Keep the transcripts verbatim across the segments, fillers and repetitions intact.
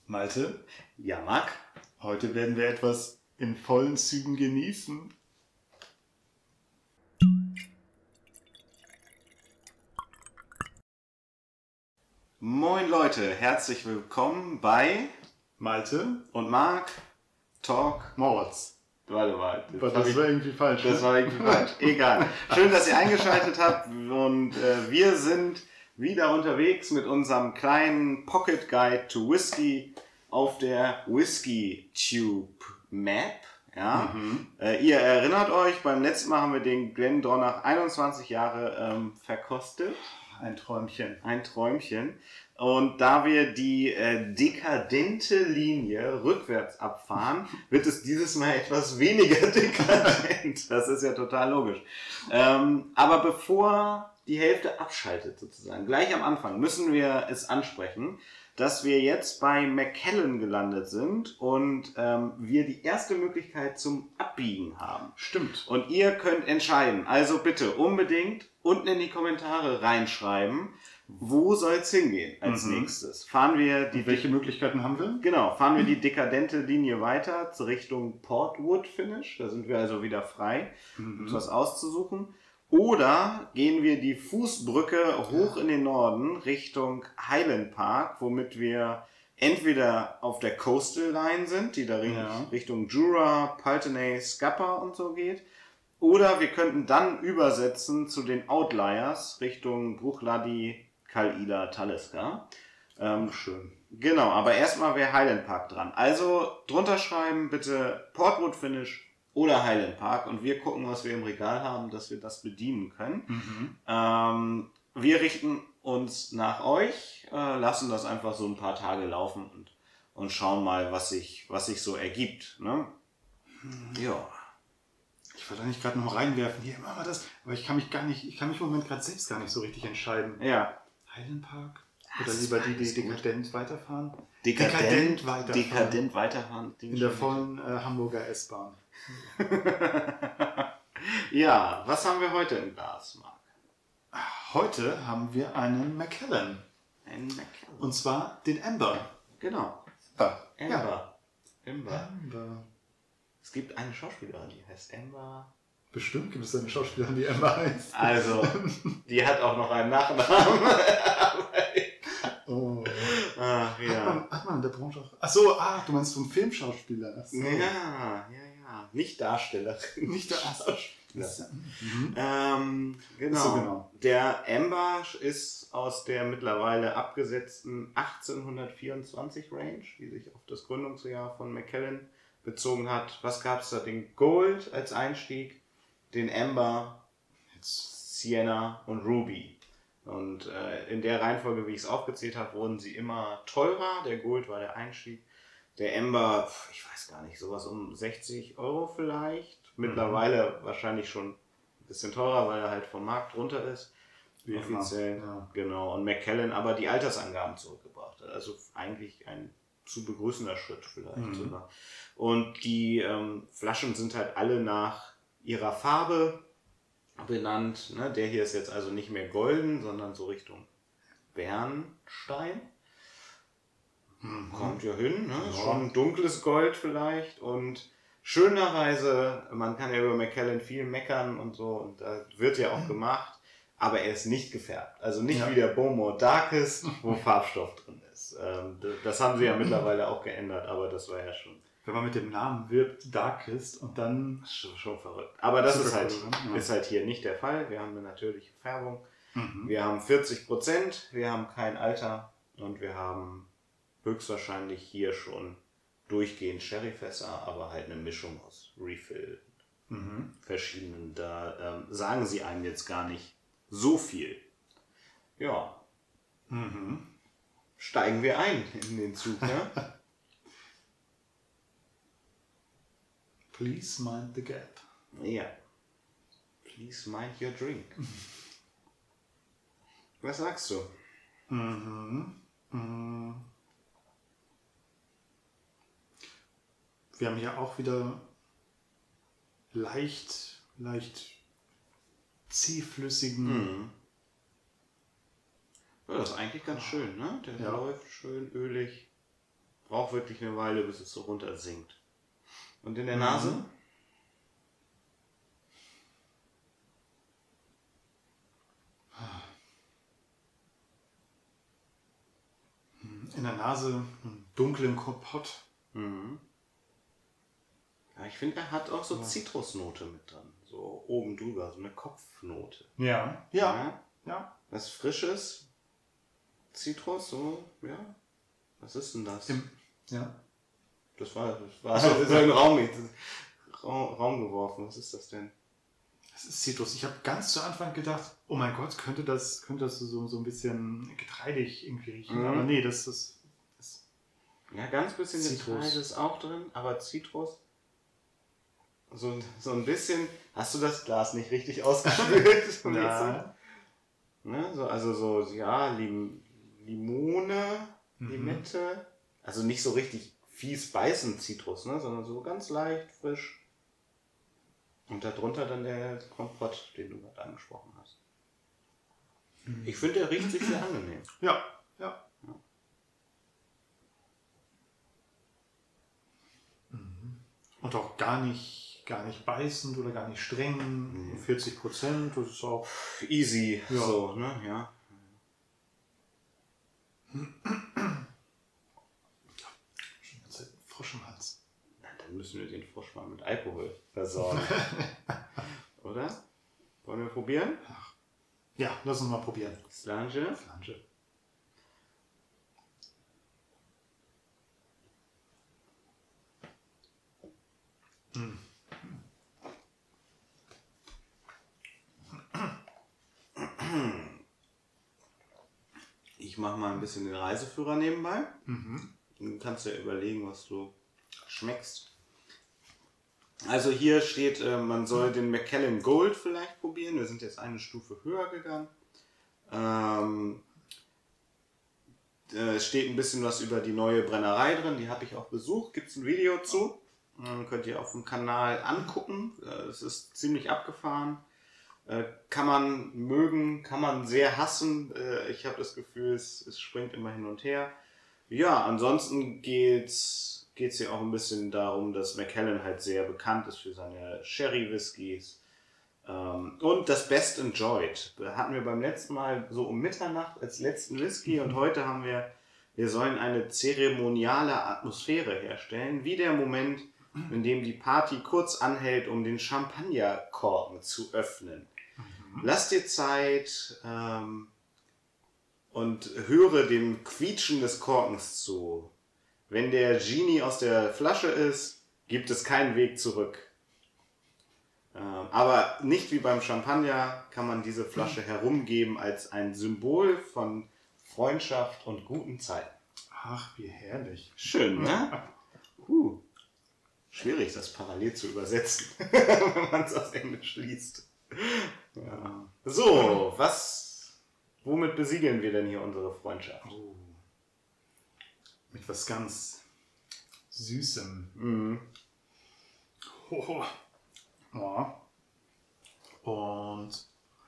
Malte, Ja, Marc? heute werden wir etwas in vollen Zügen genießen. Moin Leute, herzlich willkommen bei Malte, und Marc Talk. Moritz. Warte mal. Das, das war irgendwie falsch. Das ne? war irgendwie falsch. Egal. Schön, dass ihr eingeschaltet habt und äh, wir sind wieder unterwegs mit unserem kleinen Pocket Guide to Whiskey auf der Whiskey Tube Map. Ja. Mhm. Äh, ihr erinnert euch, beim letzten Mal haben wir den Glendronach einundzwanzig Jahre ähm, verkostet. Ein Träumchen. Ein Träumchen. Und da wir die äh, dekadente Linie rückwärts abfahren, wird es dieses Mal etwas weniger dekadent. Das ist ja total logisch. Ähm, aber bevor die Hälfte abschaltet sozusagen, gleich am Anfang müssen wir es ansprechen, dass wir jetzt bei Macallan gelandet sind und ähm, wir die erste Möglichkeit zum Abbiegen haben. Stimmt. Und ihr könnt entscheiden. Also bitte unbedingt unten in die Kommentare reinschreiben, wo soll es hingehen als Mhm. nächstes. Fahren wir die Und welche Möglichkeiten haben wir? Genau, fahren wir die dekadente Linie weiter zur Richtung Portwood Finish. Da sind wir also wieder frei, Mhm. uns was auszusuchen. Oder gehen wir die Fußbrücke hoch in den Norden Richtung Highland Park, womit wir entweder auf der Coastal Line sind, die da Ja. Richtung Jura, Pulteney, Scapa und so geht. Oder wir könnten dann übersetzen zu den Outliers Richtung Bruichladdich, Cael-Ila, Talisker. Ähm, Schön. genau, aber erstmal wäre Highland Park dran. Also drunter schreiben bitte Portwood Finish oder Highland Park und wir gucken, was wir im Regal haben, dass wir das bedienen können. Mhm. Ähm, wir richten uns nach euch, äh, lassen das einfach so ein paar Tage laufen und, und schauen mal, was sich, was sich so ergibt. Ne? Ja. Ich wollte eigentlich gerade noch mal reinwerfen. Hier, machen wir das. Aber ich kann mich gar nicht, ich kann mich im Moment gerade selbst gar nicht so richtig entscheiden. Ja. Highland Park? Das Oder ist lieber die, die beides gut. dekadent weiterfahren? Dekadent, weiterfahren. dekadent weiterfahren. In der vollen äh, Hamburger S-Bahn. Ja, was haben wir heute im Glas, Marc? Heute haben wir einen Macallan. Ein Macallan. Und zwar den Amber. Genau. Ah, Amber. Amber. Ja. Amber. Es gibt eine Schauspielerin, die heißt Amber. Bestimmt gibt es eine Schauspielerin, die Amber heißt. Also, die hat auch noch einen Nachnamen. Oh. Ach, Hat, ja. man, hat man in der Branche auch... Achso, ah, du meinst so einen Filmschauspieler. Ach so. Ja, ja, ja. Nicht Darstellerin. Nicht der Schauspieler. Mhm. Ähm, genau. So, genau. Der Amber ist aus der mittlerweile abgesetzten achtzehnhundertvierundzwanzig Range, die sich auf das Gründungsjahr von Macallan bezogen hat. Was gab es da? Den Gold als Einstieg, den Amber, Sienna und Ruby. Und äh, in der Reihenfolge, wie ich es aufgezählt habe, wurden sie immer teurer. Der Gold war der Einstieg. Der Amber, ich weiß gar nicht, sowas um sechzig Euro vielleicht. Mittlerweile mhm. wahrscheinlich schon ein bisschen teurer, weil er halt vom Markt runter ist. Wie offiziell. Ja. Genau. Und Macallan aber die Altersangaben zurückgebracht hat. Also eigentlich ein zu begrüßender Schritt vielleicht Mhm. sogar. Und die ähm, Flaschen sind halt alle nach ihrer Farbe benannt. Ne? Der hier ist jetzt also nicht mehr golden, sondern so Richtung Bernstein. Mhm. Kommt ja hin, ne? Ja. Schon dunkles Gold vielleicht. Und schönerweise, man kann ja über Macallan viel meckern und so, und da wird ja auch gemacht, aber er ist nicht gefärbt. Also nicht Ja. wie der Beaumont Darkest, wo Farbstoff drin ist. Ähm, das haben sie ja mittlerweile auch geändert, aber das war ja schon, Wenn man mit dem Namen wirbt, Darkest und dann... schon, schon verrückt. Aber das ist halt, Super cool, ne? ist halt hier nicht der Fall. Wir haben eine natürliche Färbung. Mhm. Wir haben vierzig Prozent, wir haben kein Alter und wir haben höchstwahrscheinlich hier schon durchgehend Sherryfässer, aber halt eine Mischung aus Refill, Mhm. verschiedenen. Da ähm, sagen sie einem jetzt gar nicht so viel. Ja, Mhm. steigen wir ein in den Zug, ne? Please mind the gap. Ja. Please mind your drink. Was sagst du? Mhm. Mhm. Wir haben hier auch wieder leicht, leicht zähflüssigen. Mhm. Ja, das ist eigentlich ganz schön, ne? Der Ja. läuft schön ölig. braucht wirklich eine Weile, bis es so runter sinkt. Und in der Nase? In der Nase einen dunklen Kompott. Mhm. Ja, ich finde, er hat auch so Ja. Zitrusnote mit drin. So oben drüber, so eine Kopfnote. Ja. Ja. Ja. Was Frisches. Zitrus, so, ja. Was ist denn das? Im, ja. Das war, das war so, das ist ein Raum, Raum, Raum geworfen. Was ist das denn? Das ist Zitrus. Ich habe ganz zu Anfang gedacht, oh mein Gott, könnte das, könnte das so, so ein bisschen getreidig irgendwie riechen. Mhm. Aber nee, das ist... Das Ja, ganz bisschen Zitrus. Getreide ist auch drin, aber Zitrus. So, so ein bisschen. Hast du das Glas nicht richtig ausgespült? ja. Ne? So, also so, ja, Lim Limone, Mhm. Limette. Also nicht so richtig fies beißend Zitrus, ne? Sondern so ganz leicht, frisch. Und darunter dann der Kompott, den du gerade angesprochen hast. Ich finde, der riecht sich sehr angenehm. Ja. Ja. Mhm. Und auch gar nicht, gar nicht beißend oder gar nicht streng. Nee. vierzig Prozent, das ist auch... Easy, Ja. so, ne? Ja. Schon die ganze Zeit frisch im Hals. Na, dann müssen wir den Frosch mal mit Alkohol versorgen. Oder? Wollen wir probieren? Ja, lass uns mal probieren. Slange. Flange. Mm. Ich mache mal ein bisschen den Reiseführer nebenbei. Mhm. Du kannst ja überlegen, was du schmeckst. Also hier steht, äh, man soll den Macallan Gold vielleicht probieren. Wir sind jetzt eine Stufe höher gegangen. Ähm, äh, steht ein bisschen was über die neue Brennerei drin. Die habe ich auch besucht. Gibt es ein Video zu. Ähm, könnt ihr auf dem Kanal angucken. Äh, es ist ziemlich abgefahren. Äh, kann man mögen, kann man sehr hassen. Äh, ich habe das Gefühl, es, es springt immer hin und her. Ja, ansonsten geht's geht's hier auch ein bisschen darum, dass Macallan halt sehr bekannt ist für seine Sherry-Whiskys. Ähm, und das Best Enjoyed hatten wir beim letzten Mal so um Mitternacht als letzten Whisky und heute haben wir, wir sollen eine zeremoniale Atmosphäre herstellen, wie der Moment, in dem die Party kurz anhält, um den Champagnerkorken zu öffnen. Lass dir Zeit ähm, und höre dem Quietschen des Korkens zu. Wenn der Genie aus der Flasche ist, gibt es keinen Weg zurück. Ähm, aber nicht wie beim Champagner kann man diese Flasche herumgeben als ein Symbol von Freundschaft und guten Zeiten. Ach, wie herrlich. Schön, ne? Uh, schwierig, das parallel zu übersetzen, wenn man es auf Englisch liest. Ja. So, was, womit besiegeln wir denn hier unsere Freundschaft? Oh. Mit was ganz Süßem. Mhm. Oh. Ja. Und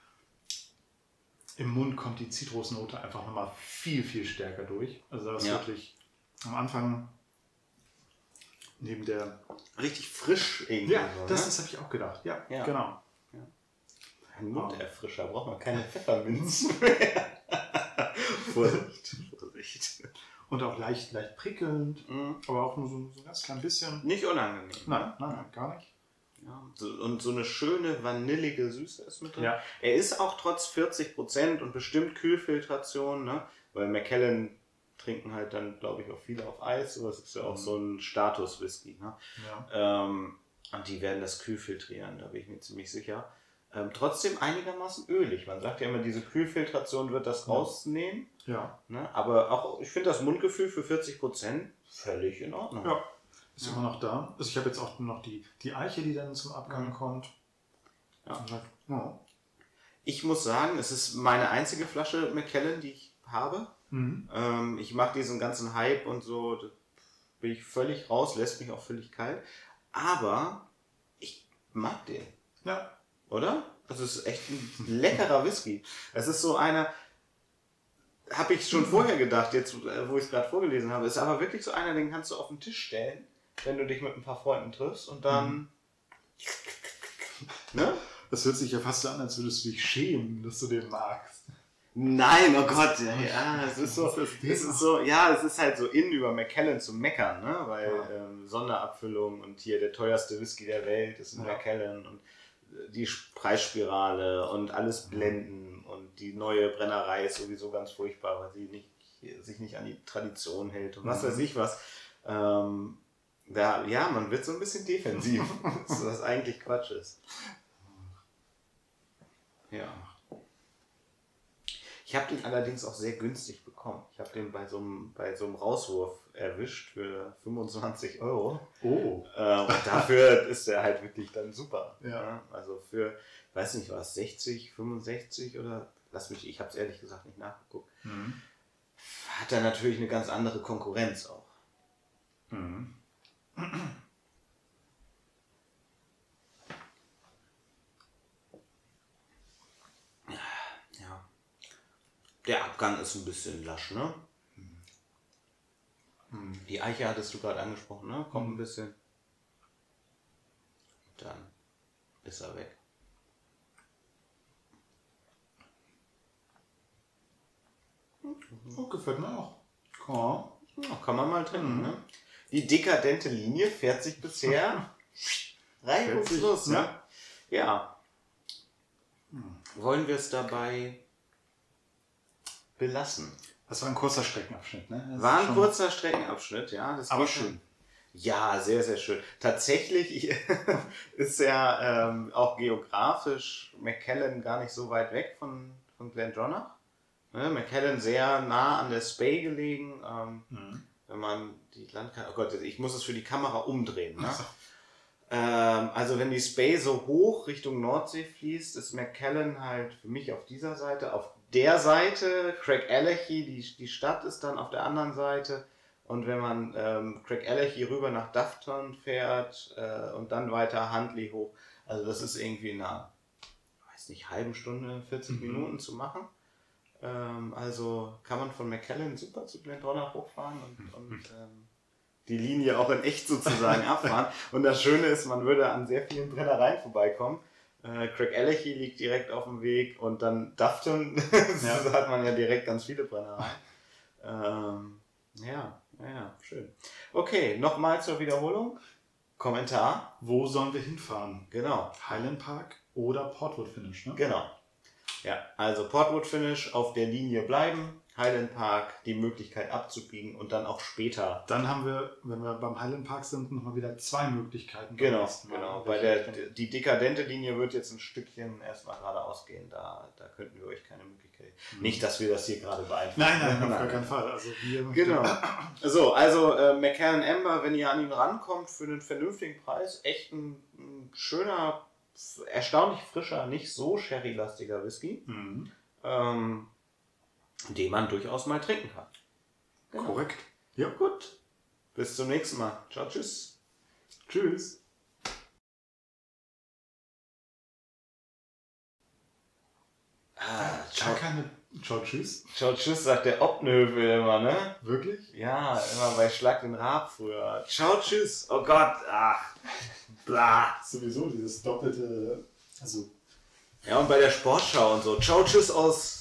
im Mund kommt die Zitrusnote einfach nochmal viel, viel stärker durch. Also das ist Ja. wirklich am Anfang neben der... Richtig frisch irgendwie. Ja, so, das, ne? das habe ich auch gedacht. Ja, Ja. genau. Ein Munderfrischer, braucht man keine Pfefferminz mehr. Vorsicht, Vorsicht. Und auch leicht, leicht prickelnd, Mhm. aber auch nur so, so ein ganz klein bisschen. Nicht unangenehm. Nein, nein, nein, gar nicht. Ja, so, und so eine schöne vanillige Süße ist mit drin. Ja. Er ist auch trotz vierzig Prozent und bestimmt Kühlfiltration, ne? Weil Macallan trinken halt dann, glaube ich, auch viele auf Eis. Aber es ist ja auch Mhm. so ein Status-Whisky. Ne? Ja. Ähm, und die werden das kühlfiltrieren, da bin ich mir ziemlich sicher. Ähm, trotzdem einigermaßen ölig. Man sagt ja immer, diese Kühlfiltration wird das Ja. rausnehmen. Ja. Ne? Aber auch, ich finde das Mundgefühl für vierzig Prozent völlig in Ordnung. Ja. Ist Ja. immer noch da. Also ich habe jetzt auch noch die, die Eiche, die dann zum Abgang Mhm. kommt. Ja. Ja. Ich muss sagen, es ist meine einzige Flasche Macallan, die ich habe. Mhm. Ähm, ich mache diesen ganzen Hype und so, da bin ich völlig raus, lässt mich auch völlig kalt. Aber ich mag den, Ja. oder? Das ist echt ein leckerer Whisky. Es ist so einer, habe ich schon vorher gedacht, jetzt wo ich es gerade vorgelesen habe, ist aber wirklich so einer, den kannst du auf den Tisch stellen, wenn du dich mit ein paar Freunden triffst und dann... Mhm. Ne? Das hört sich ja fast so an, als würdest du dich schämen, dass du den magst. Nein, oh Gott, ja, ja es ist so, es ist so, ja, es ist halt so in über Macallan zu meckern, ne? Weil ja. ähm, Sonderabfüllung und hier der teuerste Whisky der Welt ist ein ja. Macallan und die Preisspirale und alles blenden und die neue Brennerei ist sowieso ganz furchtbar, weil sie nicht, sich nicht an die Tradition hält und was weiß ich was. Ähm, da, ja, man wird so ein bisschen defensiv, was eigentlich Quatsch ist. Ja. Ich habe den allerdings auch sehr günstig bekommen. Ich habe den bei so einem, bei so einem Rauswurf erwischt für fünfundzwanzig Euro. Oh. Äh, und dafür ist der halt wirklich dann super. Ja. Ja, also für, weiß nicht was, sechzig, fünfundsechzig oder, lass mich, ich habe es ehrlich gesagt nicht nachgeguckt, mhm. hat er natürlich eine ganz andere Konkurrenz auch. Mhm. Der Abgang ist ein bisschen lasch, ne? Hm. Die Eiche hattest du gerade angesprochen, ne? Kommt ein bisschen. Dann ist er weg. Oh, gefällt mir auch. Oh. Ja, kann man mal trinken, mhm. ne? Die dekadente Linie fährt sich bisher reibungslos, ne? Ja. Hm. Wollen wir es dabei belassen? Das war ein kurzer Streckenabschnitt, ne? Das war ein kurzer Streckenabschnitt, ja. Das aber schön. Ja, sehr, sehr schön. Tatsächlich ist ja ähm, auch geografisch Macallan gar nicht so weit weg von, von Glendronach. Ne? Macallan sehr nah an der Spey gelegen. Ähm, mhm. Wenn man die Landkarte... Oh Gott, ich muss es für die Kamera umdrehen. Ne? ähm, also wenn die Spey so hoch Richtung Nordsee fließt, ist Macallan halt für mich auf dieser Seite, auf der Seite. Craigellachie, die, die Stadt ist dann auf der anderen Seite. Und wenn man ähm, Craigellachie rüber nach Dufftown fährt äh, und dann weiter Huntly hoch, also das ist irgendwie in einer, weiß nicht, halben Stunde, vierzig mhm. Minuten zu machen. Ähm, also kann man von Macallan super zu Glendronach hochfahren und, und ähm, die Linie auch in echt sozusagen abfahren. Und das Schöne ist, man würde an sehr vielen Brennereien vorbeikommen. Äh, Craigellachie liegt direkt auf dem Weg und dann Dufftown, ja. Da hat man ja direkt ganz viele Brennereien. Ähm, ja. Ja, schön. Okay, nochmal zur Wiederholung. Kommentar. Wo sollen wir hinfahren? Genau. Highland Park oder Portwood Finish, ne? Genau. Ja, also Portwood Finish auf der Linie bleiben, Highland Park die Möglichkeit abzubiegen und dann auch später. Dann haben wir, wenn wir beim Highland Park sind, nochmal wieder zwei Möglichkeiten. Genau, genau. Bei der, die dekadente Linie wird jetzt ein Stückchen erstmal geradeaus gehen. Da, da könnten wir euch keine Möglichkeit. Mhm. Nicht, dass wir das hier gerade beeinflussen. Nein, nein, auf gar keinen Fall. Also wir genau. So, also äh, Macallan Amber, wenn ihr an ihn rankommt, für einen vernünftigen Preis, echt ein, ein schöner, erstaunlich frischer, nicht so sherry-lastiger Whisky, mhm. ähm, den man durchaus mal trinken kann. Genau. Korrekt. Ja, gut. Bis zum nächsten Mal. Ciao, tschüss. Tschüss. Ah, ciao. Keine... Ciao, tschüss. Ciao, tschüss, sagt der Oppenhövel immer, ne? Wirklich? Ja, immer bei Schlag den Raab früher. Ciao, tschüss. Oh Gott, ach. Bla. Sowieso dieses doppelte... Also... Ja, und bei der Sportschau und so. Ciao, tschüss aus